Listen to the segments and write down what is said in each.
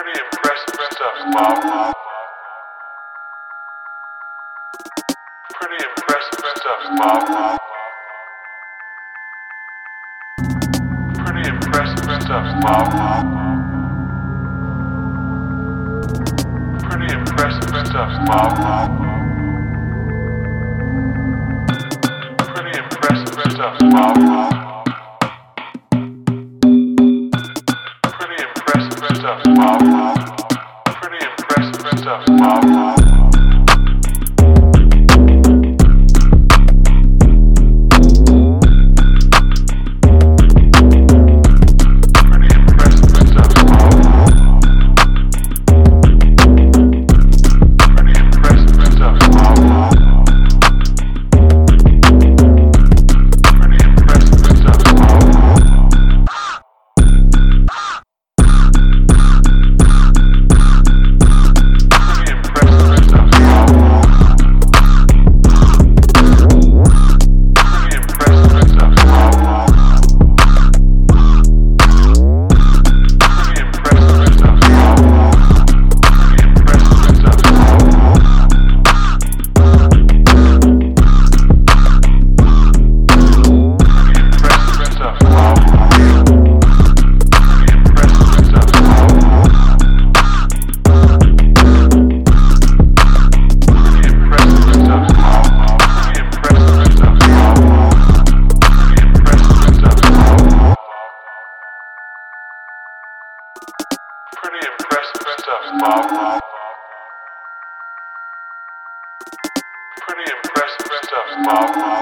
Pretty impressive stuff, Bob. Pretty impressive stuff, Bob. Pretty impressive stuff, Bob. Pretty impressive stuff, Bob. Pretty impressive stuff, Bob. Pretty impressive stuff, Bob. Pretty impressive stuff, Bob. Pretty impressive stuff, Bob. Pretty impressive stuff, Bob.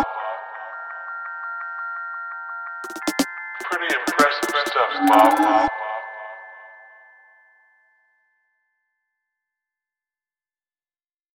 Pretty impressive stuff, Bob.